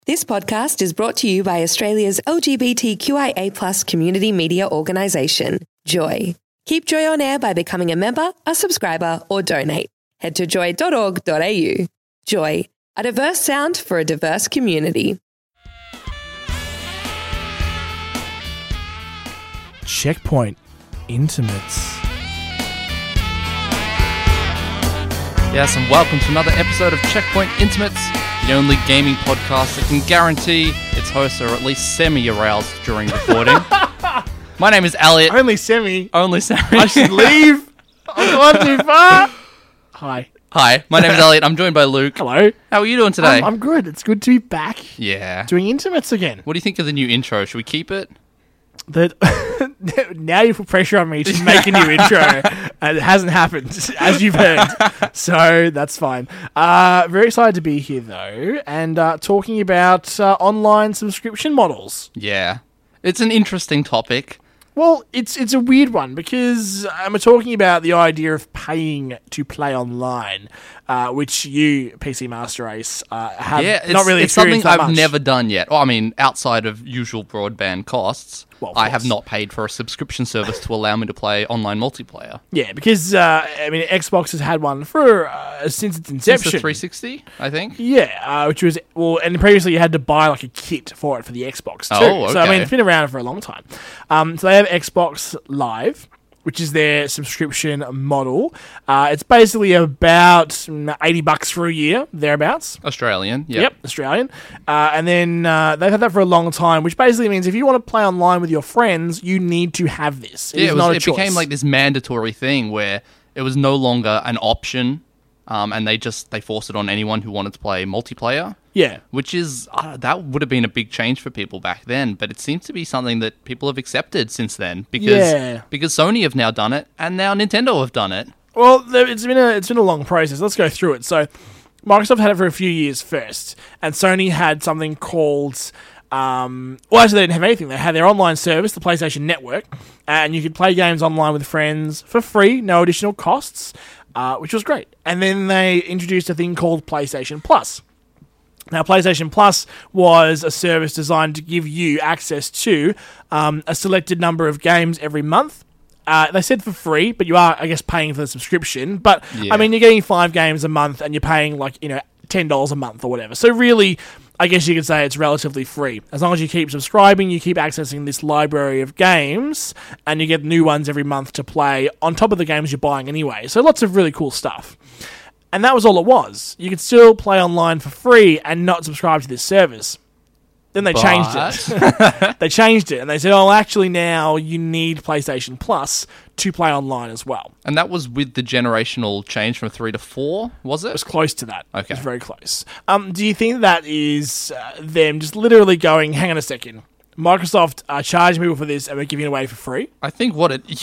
This podcast is brought to you by Australia's LGBTQIA+ community media organisation, Joy. Keep Joy on air by becoming a member, a subscriber, or donate. Head to joy.org.au. Joy, a diverse sound for a diverse community. Checkpoint Intimates. Yes, and welcome to another episode of Checkpoint Intimates, the only gaming podcast that can guarantee its hosts are at least semi-aroused during recording. My name is Elliot. Only semi. Only semi. I should leave. I've gone too far. Hi. Hi, my name is Elliot. I'm joined by Luke. Hello. How are you doing today? I'm good. It's good to be back Yeah. doing Intimates again. What do you think of the new intro? Should we keep it? Now you put pressure on me to make a new intro, and it hasn't happened, as you've heard. So that's fine. Very excited to be here, though, and talking about online subscription models. Yeah. It's an interesting topic. Well, it's a weird one because we're talking about the idea of paying to play online, which you, PC Master Race, have not really it's something experienced that I've much. never done yet. Well, I mean, outside of usual broadband costs, Well, of I have course. not paid for a subscription service to allow me to play online multiplayer. Yeah, because Xbox has had one for since its Since the inception. 360, I think. Yeah, which was and previously you had to buy like a kit for it for the Xbox too. Oh, So I mean, okay. it's been around for a long time. So they have Xbox Live, which is their subscription model. It's basically about $80 for a year, thereabouts. Australian, yeah. Yep, Australian. And then they've had that for a long time, which basically means if you want to play online with your friends, you need to have this. It is not a It choice. became like this mandatory thing where it was no longer an option, and they forced it on anyone who wanted to play multiplayer. Yeah. Which is, that would have been a big change for people back then, but it seems to be something that people have accepted since then because Sony have now done it, and now Nintendo have done it. Well, it's been a long process. Let's go through it. So, Microsoft had it for a few years first, and Sony had something called. Actually, they didn't have anything. They had their online service, the PlayStation Network, and you could play games online with friends for free, no additional costs, which was great. And then they introduced a thing called PlayStation Plus. Now, PlayStation Plus was a service designed to give you access to a selected number of games every month. They said for free, but you are, I guess, paying for the subscription. But, Yeah. I mean, you're getting 5 games a month and you're paying, $10 a month or whatever. So, really, I guess you could say it's relatively free. As long as you keep subscribing, you keep accessing this library of games, and you get new ones every month to play on top of the games you're buying anyway. So, lots of really cool stuff. And that was all it was. You could still play online for free and not subscribe to this service. Then they changed it. They changed it, and they said, actually now you need PlayStation Plus to play online as well. And that was with the generational change from 3 to 4, was It was it? close to that. Okay. It was very close. Do you think that is them just literally going, hang on a second, Microsoft charging people for this and we're giving it away for free? I think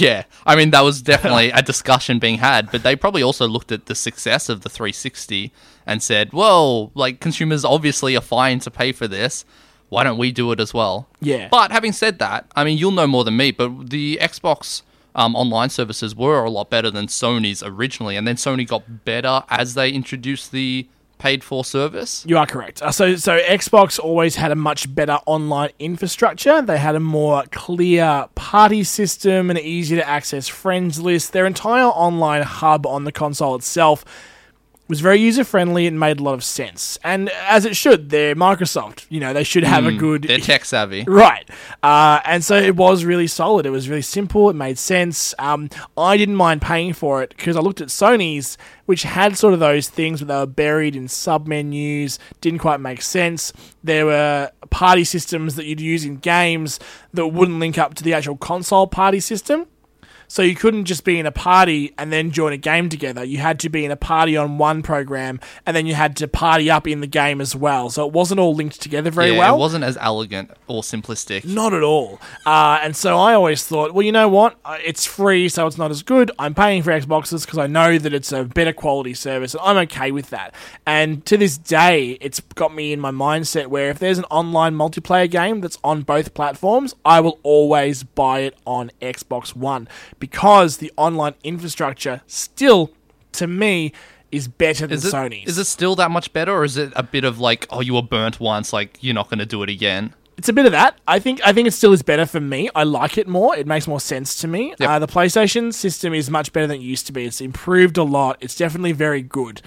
I mean, that was definitely a discussion being had, but they probably also looked at the success of the 360 and said, well, consumers obviously are fine to pay for this. Why don't we do it as well? Yeah. But having said that, I mean, you'll know more than me, but the Xbox online services were a lot better than Sony's originally, and then Sony got better as they introduced the paid-for service. You are correct. So Xbox always had a much better online infrastructure. They had a more clear party system and easier to access friends list. Their entire online hub on the console itself was very user-friendly and made a lot of sense. And as it should, they're Microsoft. They should have a good... They're tech-savvy. Right. And so it was really solid. It was really simple. It made sense. I didn't mind paying for it because I looked at Sony's, which had sort of those things where they were buried in sub-menus, didn't quite make sense. There were party systems that you'd use in games that wouldn't link up to the actual console party system. So you couldn't just be in a party and then join a game together. You had to be in a party on one program, and then you had to party up in the game as well. So it wasn't all linked together very well. It wasn't as elegant or simplistic. Not at all. And so I always thought, well, you know what? It's free, so it's not as good. I'm paying for Xboxes because I know that it's a better quality service, and I'm okay with that. And to this day, it's got me in my mindset where if there's an online multiplayer game that's on both platforms, I will always buy it on Xbox One, because the online infrastructure still, to me, is better than Is it, Sony's. is it still that much better, or is it a bit of like, oh, you were burnt once, like you're not going to do it again? It's a bit of that. I think it still is better for me. I like it more. It makes more sense to me. Yep. The PlayStation system is much better than it used to be. It's improved a lot. It's definitely very good.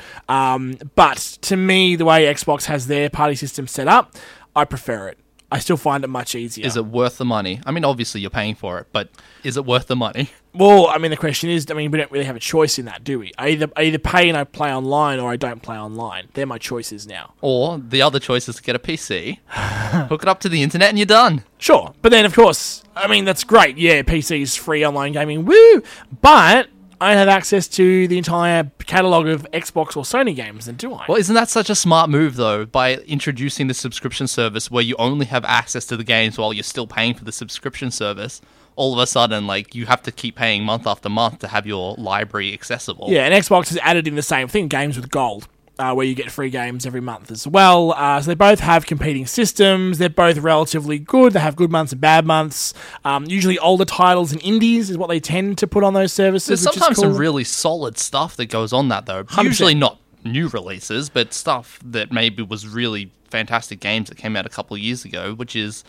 But to me, the way Xbox has their party system set up, I prefer it. I still find it much easier. Is it worth the money? I mean, obviously you're paying for it, but is it worth the money? Well, I mean, the question is, we don't really have a choice in that, do we? I either pay and I play online, or I don't play online. They're my choices now. Or the other choice is to get a PC, hook it up to the internet, and you're done. Sure, but then, of course, I mean, that's great. Yeah, PC's free online gaming, woo! But I don't have access to the entire catalogue of Xbox or Sony games, then do I? Well, isn't that such a smart move, though, by introducing the subscription service where you only have access to the games while you're still paying for the subscription service? All of a sudden, like, you have to keep paying month after month to have your library accessible. Yeah, and Xbox has added in the same thing, games with gold, where you get free games every month as well. So they both have competing systems. They're both relatively good. They have good months and bad months. Usually older titles and indies is what they tend to put on those services. There's which is sometimes cool. some really solid stuff that goes on that, though. 100%. Usually not new releases, but stuff that maybe was really fantastic games that came out a couple of years ago, which is,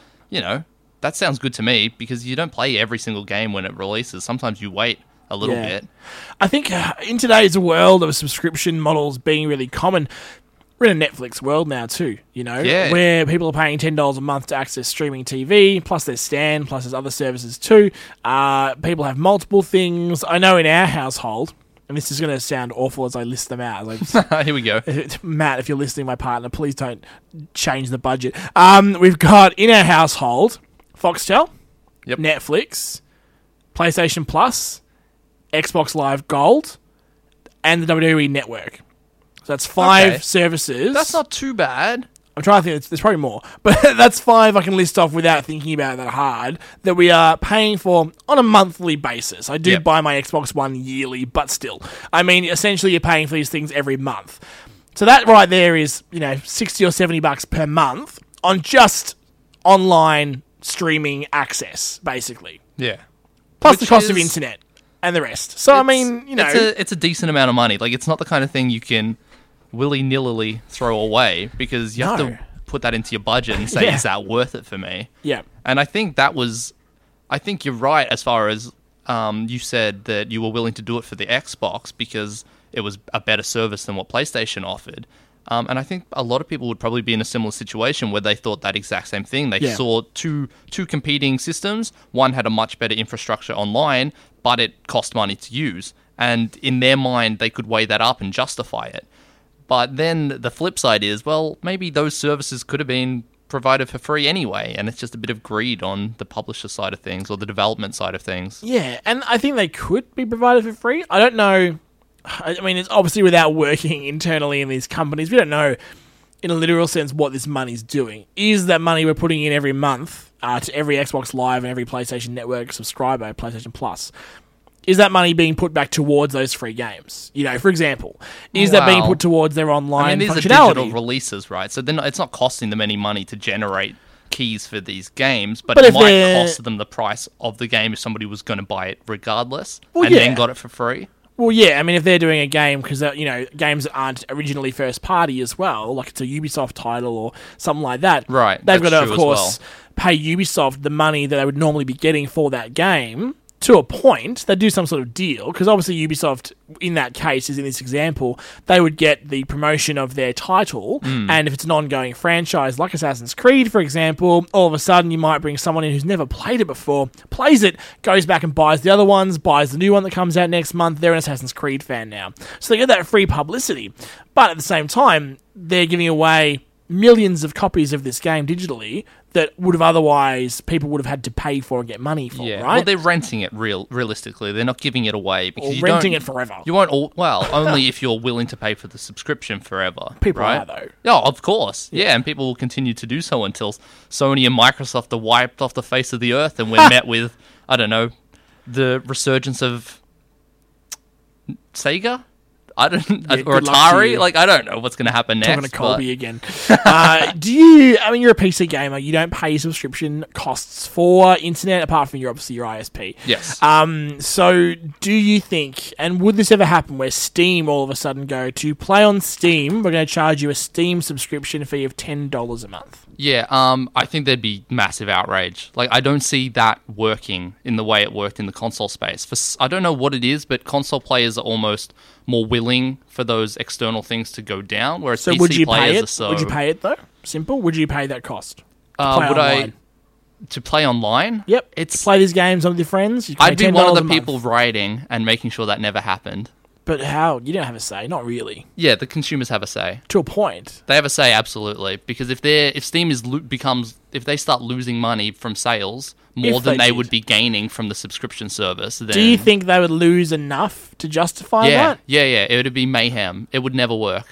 that sounds good to me, because you don't play every single game when it releases. Sometimes you wait a little bit. I think in today's world of subscription models being really common, we're in a Netflix world now too, Yeah. where people are paying $10 a month to access streaming TV, plus there's Stan, plus there's other services too. People have multiple things. I know in our household, and this is going to sound awful as I list them out. Here we go. Matt, if you're listening, my partner, please don't change the budget. We've got in our household Foxtel, Yep. Netflix, PlayStation Plus, Xbox Live Gold, and the WWE Network. So that's 5 Okay. services. That's not too bad. I'm trying to think. There's probably more, but that's 5 I can list off without thinking about it that hard. That we are paying for on a monthly basis. I do Yep. buy my Xbox One yearly, but still, I mean, essentially, you're paying for these things every month. So that right there is, $60 or $70 per month on just online streaming access, basically. Yeah. Plus the Which cost of is- internet and the rest. So I mean, it's a decent amount of money. Like, it's not the kind of thing you can willy-nilly throw away, because you have No. to put that into your budget and say, Yeah. is that worth it for me? yeah. And I think you're right as far as you said that you were willing to do it for the Xbox because it was a better service than what PlayStation offered. And I think a lot of people would probably be in a similar situation where they thought that exact same thing. They Yeah. saw two competing systems. One had a much better infrastructure online, but it cost money to use. And in their mind, they could weigh that up and justify it. But then the flip side is, well, maybe those services could have been provided for free anyway, and it's just a bit of greed on the publisher side of things or the development side of things. Yeah, and I think they could be provided for free. I don't know. I mean, it's obviously without working internally in these companies. We don't know, in a literal sense, what this money's doing. Is that money we're putting in every month to every Xbox Live and every PlayStation Network subscriber, PlayStation Plus? Is that money being put back towards those free games? For example, is that being Well, put towards their online I mean, these are functionality? digital releases, right? So it's not costing them any money to generate keys for these games, but But it if might they're- cost them the price of the game if somebody was going to buy it regardless, Well, and yeah. then got it for free. Well, yeah, I mean, if they're doing a game, because, games that aren't originally first party as well, like it's a Ubisoft title or something like that, Right, they've got that's to, true of as course, pay Ubisoft the money that they would normally be getting for that game. To a point, they do some sort of deal, because obviously Ubisoft, in that case, is in this example, they would get the promotion of their title, and if it's an ongoing franchise, like Assassin's Creed, for example, all of a sudden you might bring someone in who's never played it before, plays it, goes back and buys the other ones, buys the new one that comes out next month, they're an Assassin's Creed fan now. So they get that free publicity, but at the same time, they're giving away millions of copies of this game digitally that would have otherwise people would have had to pay for and get money for, Yeah, right? well, they're renting it realistically. They're not giving it away because Or you renting don't, it forever. You won't. Only if you're willing to pay for the subscription forever. People right? are, though. Yeah, of course. Yeah, and people will continue to do so until Sony and Microsoft are wiped off the face of the earth, and we're met with, I don't know, the resurgence of Sega. I don't, Yeah, or good luck to Atari. you. Like, I don't know what's going to happen next. Talking to Colby but- again. Do you? I mean, you're a PC gamer. You don't pay subscription costs for internet apart from obviously your ISP. Yes. So, do you think, and would this ever happen, where Steam all of a sudden go to play on Steam? We're going to charge you a Steam subscription fee of $10 a month. Yeah, I think there'd be massive outrage. Like, I don't see that working in the way it worked in the console space. I don't know what it is, but console players are almost more willing for those external things to go down, whereas So, PC would you pay players it? are so... Would you pay it though? Simple. Would you pay that cost? To play would online? to play online? Yep. It's To play these games with your friends. You pay I'd be one of $10 the a month. people writing and making sure that never happened. But how? You don't have a say. Not really. Yeah, the consumers have a say. To a point. They have a say, absolutely, because if Steam if they start losing money from sales more If than they they did. would be gaining from the subscription service, then Do you think they would lose enough to justify that? yeah, it would be mayhem. It would never work.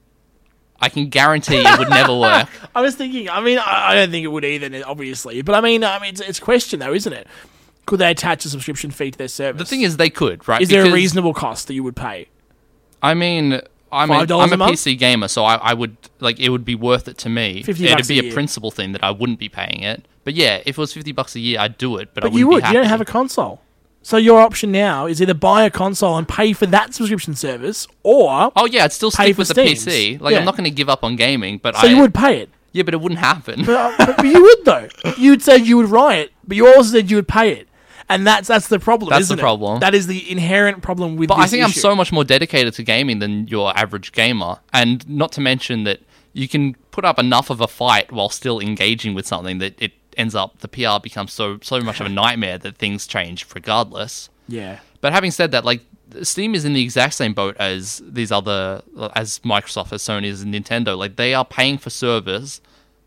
I can guarantee it would never work. I was thinking. I mean, I don't think it would either, obviously. But I mean, it's a question though, isn't it? Could they attach a subscription fee to their service? The thing is, they could, right? is there a Because, reasonable cost that you would pay? I mean, I'm $5 a a month? PC gamer, so I would like it would be worth it to me. $50 It'd a be year. a principal thing that I wouldn't be paying it. But yeah, if it was $50 a year, I'd do it. But I But wouldn't you would. Be happy. You don't have a console. So your option now is either buy a console and pay for that subscription service, or Oh yeah, I'd still Pay stick for with the Steam's. PC. Like Yeah. I'm not going to give up on gaming, but so you would pay it. Yeah, but it wouldn't happen. But you would though. You'd say you would riot, but you also said you would pay it, and that's the problem. That's isn't the it? problem. That is the inherent problem with. But this I think I'm issue. so much more dedicated to gaming than your average gamer, and not to mention that you can put up enough of a fight while still engaging with something that it ends up the PR becomes so much of a nightmare that things change regardless. Yeah. But having said that, like Steam is in the exact same boat as these other, as Microsoft, as Sony, as Nintendo. Like they are paying for servers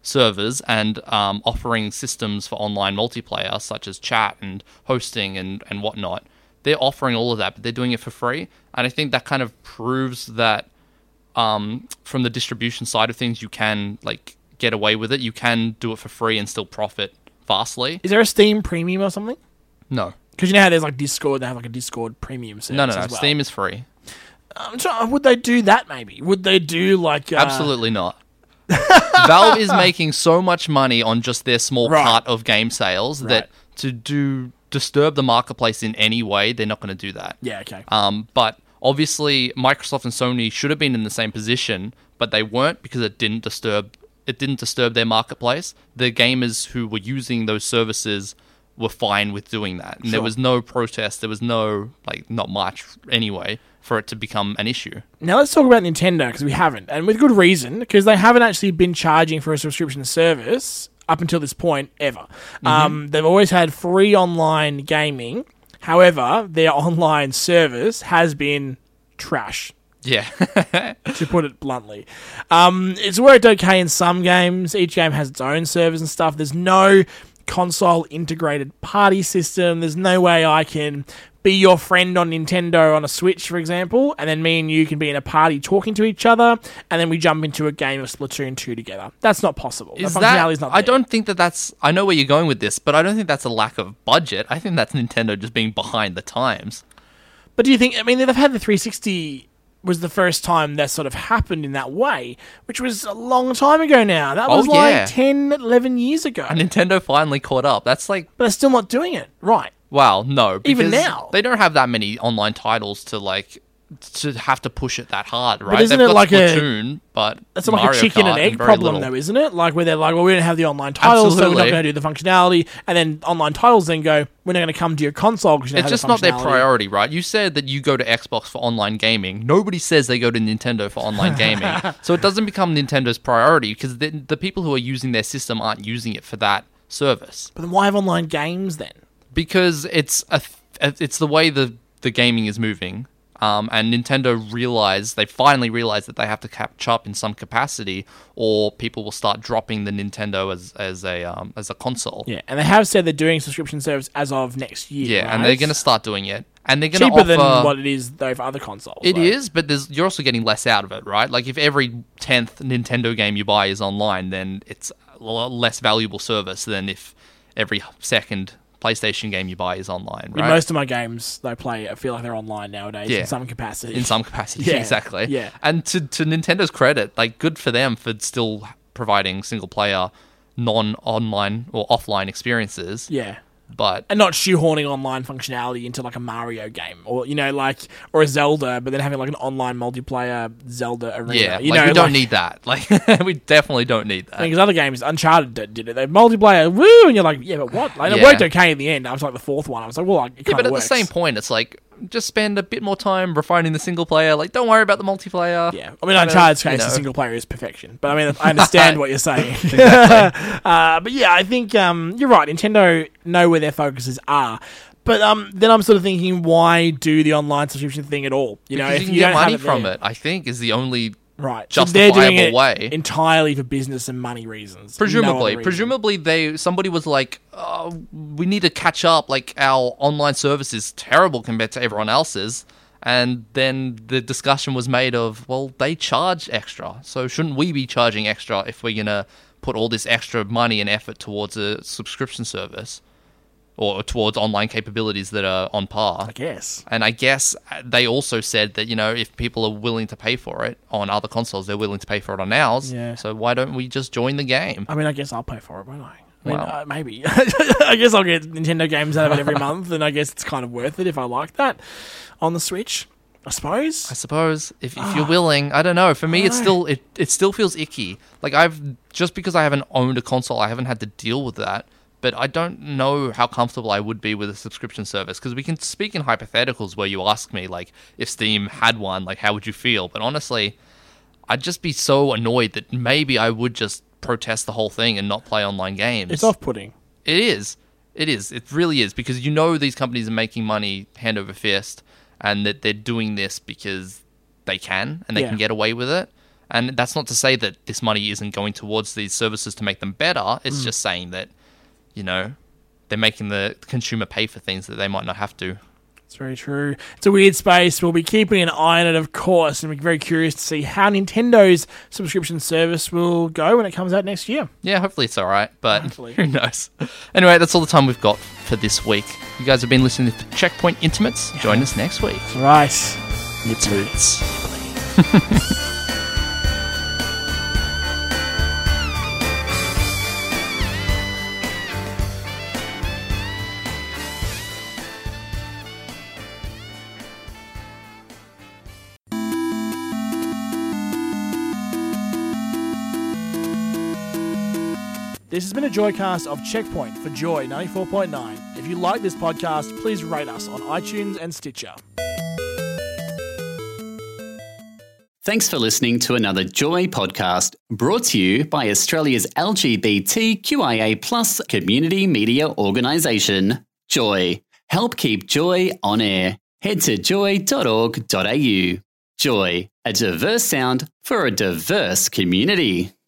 and offering systems for online multiplayer, such as chat and hosting and whatnot. They're offering all of that, but they're doing it for free. And I think that kind of proves that from the distribution side of things, you can like get away with it. You can do it for free and still profit vastly. Is there a Steam Premium or something? No. Because you know how there's like Discord, they have like a Discord Premium service. No. as well. Steam is free. Would they do that? Maybe would they do like Absolutely not. Valve is making so much money on just their small Right. part of game sales that to disturb the marketplace in any way, they're not going to do that. Yeah. Okay. But obviously, Microsoft and Sony should have been in the same position, but they weren't because it didn't disturb their marketplace. The gamers who were using those services were fine with doing that, and there Sure. was no protest. There was no not much anyway for it to become an issue. Now let's talk about Nintendo because we haven't, and with good reason, because they haven't actually been charging for a subscription service up until this point ever. They've always had free online gaming. However, their online service has been trash, Yeah. to put it bluntly. It's worked okay in some games. Each game has its own servers and stuff. There's no console integrated party system. There's no way I can be your friend on Nintendo on a Switch, for example, and then me and you can be in a party talking to each other, and then we jump into a game of Splatoon 2 together. That's not possible. Is the that? functionality's not I there. don't think that's. I know where you're going with this, but I don't think that's a lack of budget. I think that's Nintendo just being behind the times. But do you think, I mean, they've had the 360 was the first time that sort of happened in that way, which was a long time ago now. That was yeah. like 10, 11 years ago. And Nintendo finally caught up. That's like, But they're still not doing it. Right. wow, no. Even because now. they don't have that many online titles to have to push it that hard, right? isn't They've it got like Splatoon, but That's like Mario a chicken Kart and egg very problem, little. though, isn't it? Like where they're like, well, we don't have the online titles, so we're not Absolutely. going to do the functionality. And then online titles then go, we're not going to come to your console because you don't It's have just the not their functionality." priority, right? You said that you go to Xbox for online gaming. Nobody says they go to Nintendo for online gaming. So it doesn't become Nintendo's priority because the people who are using their system aren't using it for that service. But then why have online games then? Because it's the way the gaming is moving. And Nintendo finally realized that they have to catch up in some capacity, or people will start dropping the Nintendo as a console. Yeah, and they have said they're doing subscription service as of next year. Yeah, right? and they're going to start doing it, and they're going to cheaper offer than what it is though for other consoles. It though. is, but you're also getting less out of it, right? Like if every 10th Nintendo game you buy is online, then it's a lot less valuable service than if every second PlayStation game you buy is online, Yeah, right? most of my games I play, I feel like they're online nowadays Yeah. in some capacity. In some capacity, Yeah, exactly. yeah. And to Nintendo's credit, like, good for them for still providing single-player, non-online or offline experiences. Yeah. But And not shoehorning online functionality into like a Mario game or, or a Zelda, but then having like an online multiplayer Zelda arena. yeah, You like, know, we don't need that. Like, we definitely don't need that. Because other games, Uncharted did it. They multiplayer, woo, and you're like, yeah, but what? Like, it Yeah. worked okay in the end. I was like the fourth one. I was like, well, it Yeah, kind but of at works. the same point, it's like, just spend a bit more time refining the single player. Like, don't worry about the multiplayer. Yeah, I mean, Uncharted's case, you know. the single player is perfection. But I mean, I understand what you're saying. But yeah, I think you're right. Nintendo know where their focuses are. But then I'm sort of thinking, why do the online subscription thing at all? Because If you can you get don't have money it from there. it, I think, is the only Right. So they're justifiable doing it way. entirely for business and money reasons. Presumably, No other reason. somebody was like, oh, we need to catch up. Like, our online service is terrible compared to everyone else's. And then the discussion was made of, well, they charge extra, so shouldn't we be charging extra if we're gonna put all this extra money and effort towards a subscription service or towards online capabilities that are on par? I guess. And I guess they also said that, if people are willing to pay for it on other consoles, they're willing to pay for it on ours. Yeah. So why don't we just join the game? I mean, I guess I'll pay for it, won't I? I mean, Well. maybe. I guess I'll get Nintendo games out of it every month, and I guess it's kind of worth it if I like that on the Switch, I suppose. I suppose if you're willing, I don't know. For me, it still feels icky. Like, just because I haven't owned a console, I haven't had to deal with that. But I don't know how comfortable I would be with a subscription service, because we can speak in hypotheticals where you ask me, like, if Steam had one, like, how would you feel? But honestly, I'd just be so annoyed that maybe I would just protest the whole thing and not play online games. It's off-putting. It is. It really is, because these companies are making money hand over fist, and that they're doing this because they can, and they can get away with it. And that's not to say that this money isn't going towards these services to make them better. It's just saying that, they're making the consumer pay for things that they might not have to. It's very true. It's a weird space. We'll be keeping an eye on it, of course, and we're very curious to see how Nintendo's subscription service will go when it comes out next year. Yeah, hopefully it's all right, but Hopefully. who knows? Anyway, that's all the time we've got for this week. You guys have been listening to Checkpoint Intimates. Join us next week. Right. Intimates. This has been a Joycast of Checkpoint for Joy 94.9. If you like this podcast, please rate us on iTunes and Stitcher. Thanks for listening to another Joy podcast brought to you by Australia's LGBTQIA+ community media organisation, Joy. Help keep Joy on air. Head to joy.org.au. Joy, a diverse sound for a diverse community.